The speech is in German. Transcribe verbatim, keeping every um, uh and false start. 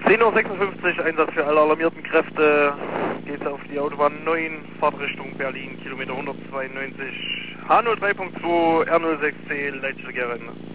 zehn Uhr sechsundfünfzig, Einsatz für alle alarmierten Kräfte. Geht auf die Autobahn neun, Fahrtrichtung Berlin, Kilometer hundertzweiundneunzig, H null drei Punkt zwei, R null sechs C, Leitstelle G R N.